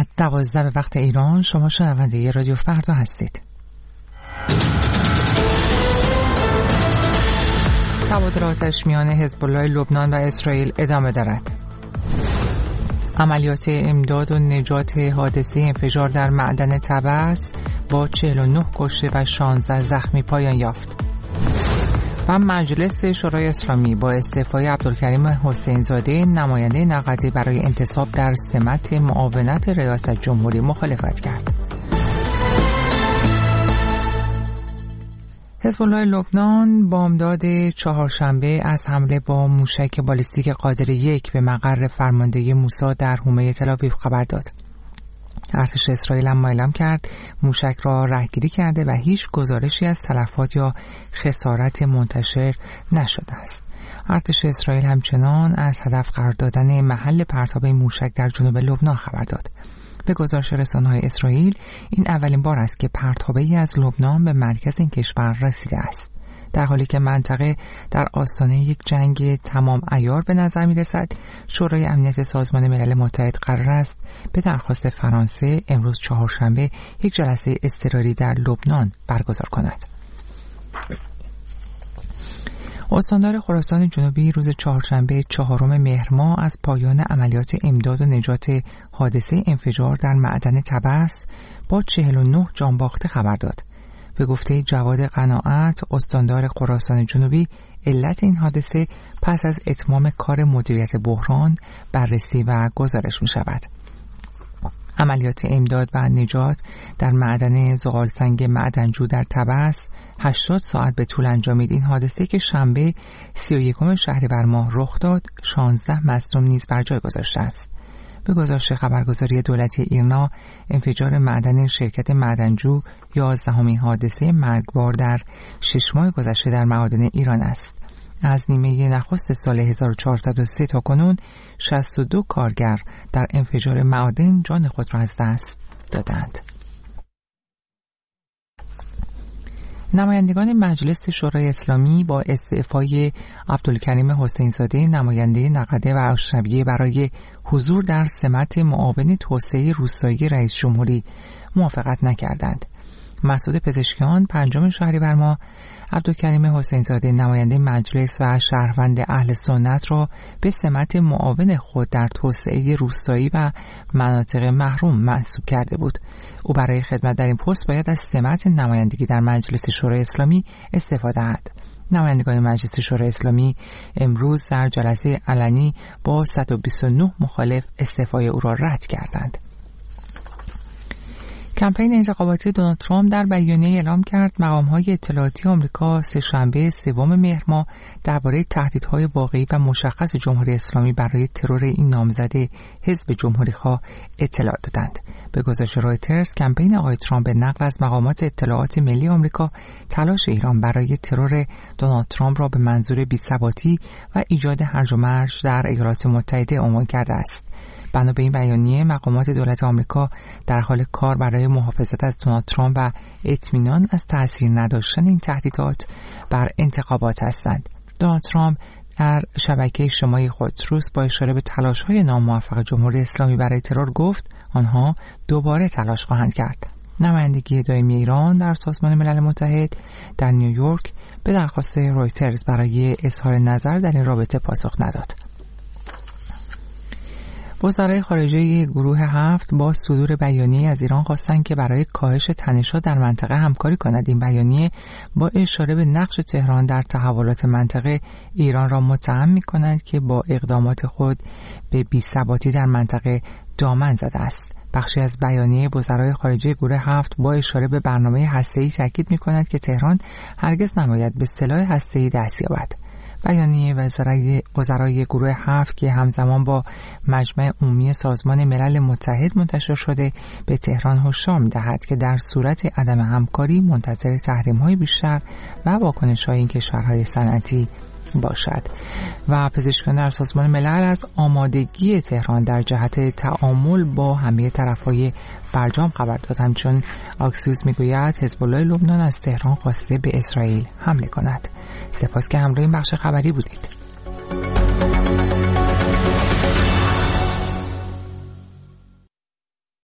ساعت 12 به وقت ایران. شما شنونده رادیو فردا هستید. تبادلاتش میان حزب الله لبنان و اسرائیل ادامه دارد. عملیات امداد و نجات حادثه انفجار در معدن طبس با 49 کشته و 16 زخمی پایان یافت. و مجلس شورای اسلامی با استعفای عبدالکریم حسین زاده نماینده نقدی برای انتصاب در سمت معاونت ریاست جمهوری مخالفت کرد. حزب الله لبنان بامداد چهارشنبه از حمله با موشک بالیستیک قادر 1 به مقر فرماندهی موساد در حومه تل‌آویو خبر داد. ارتش اسرائیل هم اعلام کرد موشک را رهگیری کرده و هیچ گزارشی از تلفات یا خسارت منتشر نشده است. ارتش اسرائیل همچنان از هدف قرار دادن محل پرتاب موشک در جنوب لبنان خبر داد. به گزارش رسانه‌های اسرائیل این اولین بار است که پرتابه‌ای از لبنان به مرکز این کشور رسیده است، در حالی که منطقه در آستانه یک جنگ تمام عیار به نظر می‌رسد. شورای امنیت سازمان ملل متحد قرار است به درخواست فرانسه امروز چهارشنبه یک جلسه اضطراری در لبنان برگزار کند. استاندار خراسان جنوبی روز چهارشنبه 4 مهر ماه از پایان عملیات امداد و نجات حادثه انفجار در معدن طبس با 49 جانباخته خبر داد. به گفته جواد قناعت استاندار خراسان جنوبی، علت این حادثه پس از اتمام کار مدیریت بحران بررسی و گزارش می شود. عملیات امداد و نجات در معدن زغالسنگ معدنجو در طبس 80 ساعت به طول انجامید. این حادثه که شنبه 31 شهریور ماه رخ داد 16 مصدوم نیز بر جای گذاشته است. به گزارش خبرگزاری دولتی ایرنا، انفجار معدن شرکت معدنجو 11مین حادثه مرگبار در 6 ماه گذشته در معادن ایران است. از نیمه نخست سال 1403 تا کنون 62 کارگر در انفجار معادن جان خود را از دست دادند. نمایندگان مجلس شورای اسلامی با استعفای عبدالکریم حسین زاده نماینده نقده و اشربیه برای حضور در سمت معاون توسعه روستایی رئیس جمهوری موافقت نکردند. مسعود پزشکیان 5 شهریور ماه عبدالکریم حسین زاده نماینده مجلس و شهروند اهل سنت را به سمت معاون خود در توسعه روستایی و مناطق محروم منصوب کرده بود. او برای خدمت در این پست باید از سمت نمایندگی در مجلس شورای اسلامی استفاده دهد. نمایندگان مجلس شورای اسلامی امروز در جلسه علنی با 129 مخالف استعفای او را رد کردند. کمپین انتخاباتی دونالد ترامپ در بیانیه اعلام کرد مقام‌های اطلاعاتی آمریکا سه‌شنبه 3 مهر ماه درباره تهدیدهای واقعی و مشخص جمهوری اسلامی برای ترور این نامزد حزب جمهوری‌خواه اطلاع دادند. به گزارش رویترز، کمپین آقای ترامپ به نقل از مقامات اطلاعات ملی آمریکا تلاش ایران برای ترور دونالد ترامپ را به منظور بی‌ثباتی و ایجاد هرج و مرج در ایالات متحده عنوان کرده است. بنا به این بیانیه مقامات دولت آمریکا در حال کار برای محافظت از دونالد ترامپ و اطمینان از تأثیر نداشتن این تهدیدات بر انتخابات هستند. دونالد ترامپ در شبکه اجتماعی خود تروث با اشاره به تلاش‌های ناموفق جمهوری اسلامی برای ترور گفت آنها دوباره تلاش خواهند کرد. نمایندگی دائمی ایران در سازمان ملل متحد در نیویورک به درخواست رویترز برای اظهار نظر در این رابطه پاسخ نداد. وزرای خارجه گروه 7 با صدور بیانیه از ایران خواستند که برای کاهش تنش‌ها در منطقه همکاری کند. این بیانیه با اشاره به نقش تهران در تحولات منطقه ایران را متهم می‌کند که با اقدامات خود به بی‌ثباتی در منطقه دامن زده است. بخشی از بیانیه وزرای خارجه گروه 7 با اشاره به برنامه هسته‌ای تاکید می‌کند که تهران هرگز نباید به سلاح هسته‌ای دست یابد. بیانیه وزرای گروه 7 که همزمان با مجمع عمومی سازمان ملل متحد منتشر شده به تهران هشدار می‌دهد که در صورت عدم همکاری منتظر تحریم‌های بیشتر و واکنش‌های این کشورهای صنعتی باشد. و پزشکان در سازمان ملل از آمادگی تهران در جهت تعامل با همه طرف‌های برجام خبر داد. همچون آکسیوس میگوید حزب الله لبنان از تهران خواسته به اسرائیل حمله کند. سپاس که همراه این بخش خبری بودید.